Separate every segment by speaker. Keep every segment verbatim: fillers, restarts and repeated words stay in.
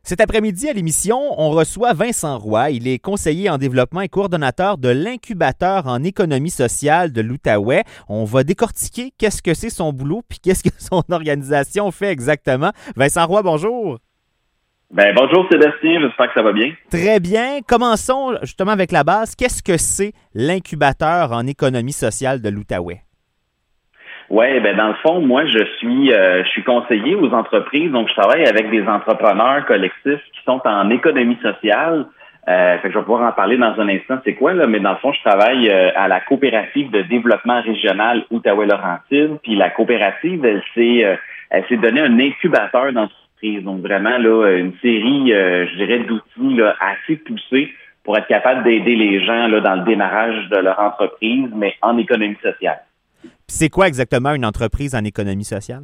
Speaker 1: Cet après-midi, à l'émission, on reçoit Vincent Roy. Il est conseiller en développement et coordonnateur de l'incubateur en économie sociale de l'Outaouais. On va décortiquer qu'est-ce que c'est son boulot puis qu'est-ce que son organisation fait exactement. Vincent Roy, bonjour.
Speaker 2: Ben bonjour Sébastien, j'espère que ça va bien.
Speaker 1: Très bien. Commençons justement avec la base. Qu'est-ce que c'est l'incubateur en économie sociale de l'Outaouais?
Speaker 2: Oui, ben dans le fond, moi je suis euh, je suis conseiller aux entreprises, donc je travaille avec des entrepreneurs collectifs qui sont en économie sociale. Euh, fait que je vais pouvoir en parler dans un instant, c'est quoi là, mais dans le fond, je travaille euh, à la coopérative de développement régional Outaouais-Laurentides, puis la coopérative, elle s'est euh, elle s'est donné un incubateur d'entreprise, donc vraiment là une série, euh, je dirais, d'outils là assez poussés pour être capable d'aider les gens là dans le démarrage de leur entreprise, mais en économie sociale.
Speaker 1: C'est quoi exactement une entreprise en économie sociale?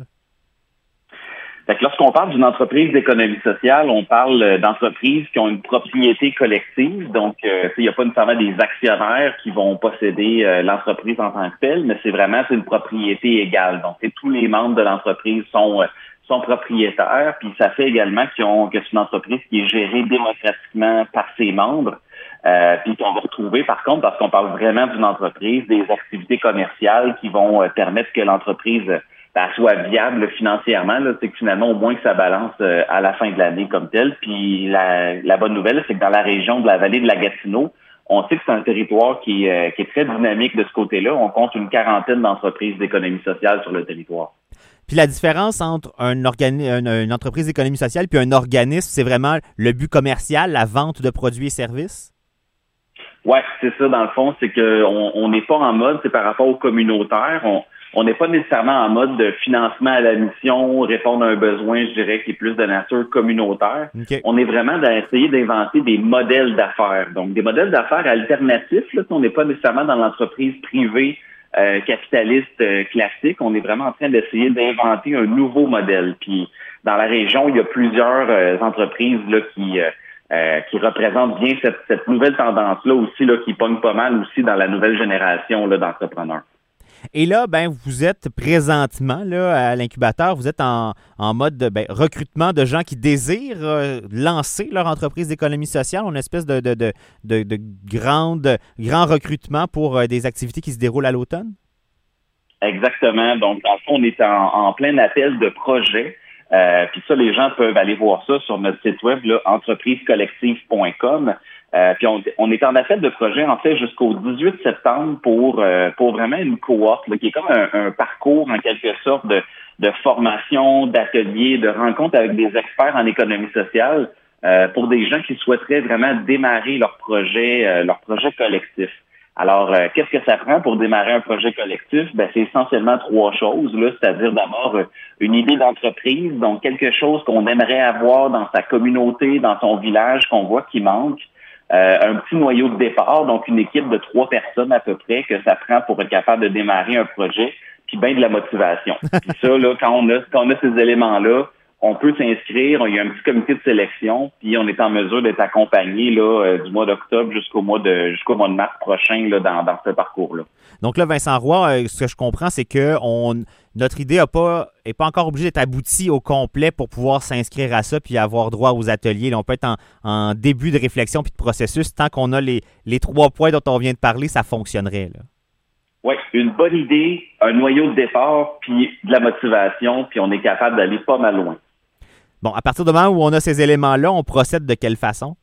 Speaker 2: Fait que lorsqu'on parle d'une entreprise d'économie sociale, on parle d'entreprises qui ont une propriété collective. Donc, euh, il n'y a pas nécessairement des actionnaires qui vont posséder euh, l'entreprise en tant que telle, mais c'est vraiment c'est une propriété égale. Donc, tous les membres de l'entreprise sont euh, sont propriétaires. Puis, ça fait également qu'ils ont, que c'est une entreprise qui est gérée démocratiquement par ses membres. Euh, puis qu'on va retrouver, par contre, parce qu'on parle vraiment d'une entreprise, des activités commerciales qui vont euh, permettre que l'entreprise euh, ben, soit viable financièrement. Là, c'est que finalement, au moins que ça balance euh, à la fin de l'année comme telle. Puis la, la bonne nouvelle, c'est que dans la région de la vallée de la Gatineau, on sait que c'est un territoire qui, euh, qui est très dynamique de ce côté-là. On compte une quarantaine d'entreprises d'économie sociale sur le territoire.
Speaker 1: Puis la différence entre un organi- une, une entreprise d'économie sociale puis un organisme, c'est vraiment le but commercial, la vente de produits et services?
Speaker 2: Oui, c'est ça, dans le fond, c'est qu'on on n'est pas en mode, c'est par rapport au communautaire, on on n'est pas nécessairement en mode de financement à la mission, répondre à un besoin, je dirais, qui est plus de nature communautaire.
Speaker 1: Okay.
Speaker 2: On est vraiment d'essayer d'inventer des modèles d'affaires. Donc, des modèles d'affaires alternatifs, là, on n'est pas nécessairement dans l'entreprise privée euh, capitaliste euh, classique, on est vraiment en train d'essayer d'inventer un nouveau modèle. Puis, dans la région, il y a plusieurs euh, entreprises là qui... Euh, Euh, qui représente bien cette, cette nouvelle tendance-là aussi, là, qui pogne pas mal aussi dans la nouvelle génération là, d'entrepreneurs.
Speaker 1: Et là, ben, vous êtes présentement là, à l'incubateur, vous êtes en, en mode de ben, recrutement de gens qui désirent euh, lancer leur entreprise d'économie sociale, une espèce de, de, de, de, de grande, grand recrutement pour euh, des activités qui se déroulent à l'automne?
Speaker 2: Exactement. Donc, dans le fond, on est en, en plein appel de projet. Euh, puis ça, les gens peuvent aller voir ça sur notre site web, là, entreprise collective point com. Euh, puis on, on est en appel de projet, en fait, jusqu'au dix-huit septembre pour euh, pour vraiment une cohorte, là, qui est comme un, un parcours, en quelque sorte, de, de formation, d'ateliers, de rencontres avec des experts en économie sociale euh, pour des gens qui souhaiteraient vraiment démarrer leur projet, euh, leur projet collectif. Alors, euh, qu'est-ce que ça prend pour démarrer un projet collectif? Ben, c'est essentiellement trois choses, là, c'est-à-dire d'abord euh, une idée d'entreprise, donc quelque chose qu'on aimerait avoir dans sa communauté, dans son village, qu'on voit qui manque. Euh, un petit noyau de départ, donc une équipe de trois personnes à peu près que ça prend pour être capable de démarrer un projet, puis bien de la motivation. Puis ça, là, quand on a, quand on a ces éléments-là, on peut s'inscrire, il y a un petit comité de sélection, puis on est en mesure d'être accompagné là, euh, du mois d'octobre jusqu'au mois de jusqu'au mois de mars prochain là, dans, dans ce parcours-là.
Speaker 1: Donc là, Vincent Roy, euh, ce que je comprends, c'est que on, notre idée n'est pas, est pas encore obligée d'être aboutie au complet pour pouvoir s'inscrire à ça puis avoir droit aux ateliers. Là, on peut être en, en début de réflexion puis de processus. Tant qu'on a les, les trois points dont on vient de parler, ça fonctionnerait. Là.
Speaker 2: Oui, une bonne idée, un noyau de départ, puis de la motivation, puis on est capable d'aller pas mal loin.
Speaker 1: Bon, à partir du moment où on a ces éléments-là, on procède de quelle façon?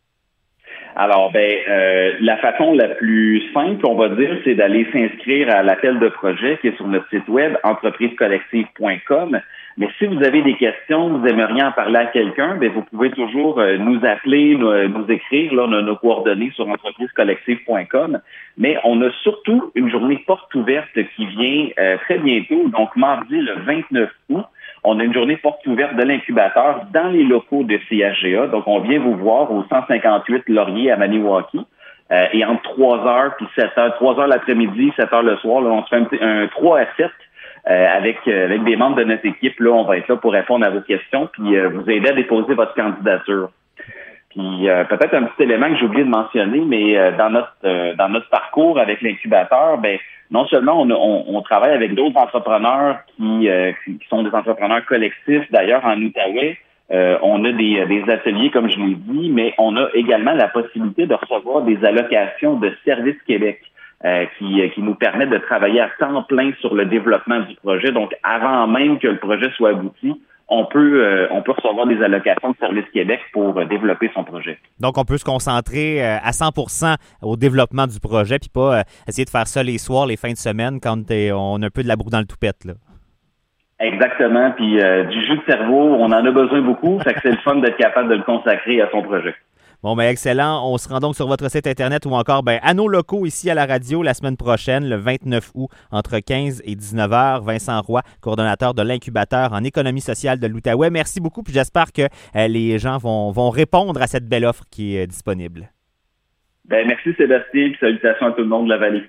Speaker 2: Alors, ben, euh, la façon la plus simple, on va dire, c'est d'aller s'inscrire à l'appel de projet qui est sur notre site web, entreprise collective point com. Mais si vous avez des questions, vous aimeriez en parler à quelqu'un, ben, vous pouvez toujours euh, nous appeler, nous, nous écrire. Là, on a nos coordonnées sur entreprise collective point com. Mais on a surtout une journée porte ouverte qui vient euh, très bientôt, donc mardi le vingt-neuf août. On a une journée porte ouverte de l'incubateur dans les locaux de C H G A. Donc, on vient vous voir au cent cinquante-huit Laurier à Maniwaki. Euh, et entre trois heures puis sept heures, trois heures l'après-midi, sept heures le soir, là, on se fait un, petit, un trois à sept euh, avec, euh, avec des membres de notre équipe. Là, on va être là pour répondre à vos questions puis euh, vous aider à déposer votre candidature. Puis euh, peut-être un petit élément que j'ai oublié de mentionner, mais euh, dans notre euh, dans notre parcours avec l'incubateur, ben non seulement on, on, on travaille avec d'autres entrepreneurs qui, euh, qui sont des entrepreneurs collectifs, d'ailleurs en Outaouais, Euh, on a des, des ateliers, comme je l'ai dit, mais on a également la possibilité de recevoir des allocations de Service Québec euh, qui, qui nous permettent de travailler à temps plein sur le développement du projet. Donc, avant même que le projet soit abouti, on peut, euh, on peut recevoir des allocations de Service Québec pour euh, développer son projet.
Speaker 1: Donc, on peut se concentrer euh, à cent pour cent au développement du projet, puis pas euh, essayer de faire ça les soirs, les fins de semaine, quand on a un peu de la boue dans le toupette, là.
Speaker 2: Exactement. Puis euh, du jus de cerveau, on en a besoin beaucoup. Fait que c'est le fun d'être capable de le consacrer à son projet.
Speaker 1: Bon, ben excellent. On se rend donc sur votre site Internet ou encore ben, à nos locaux ici à la radio la semaine prochaine, le vingt-neuf août, entre quinze et dix-neuf heures. Vincent Roy, coordonnateur de l'incubateur en économie sociale de l'Outaouais. Merci beaucoup. Puis j'espère que euh, les gens vont, vont répondre à cette belle offre qui est euh, disponible.
Speaker 2: Ben merci Sébastien. Puis salutations à tout le monde de la vallée.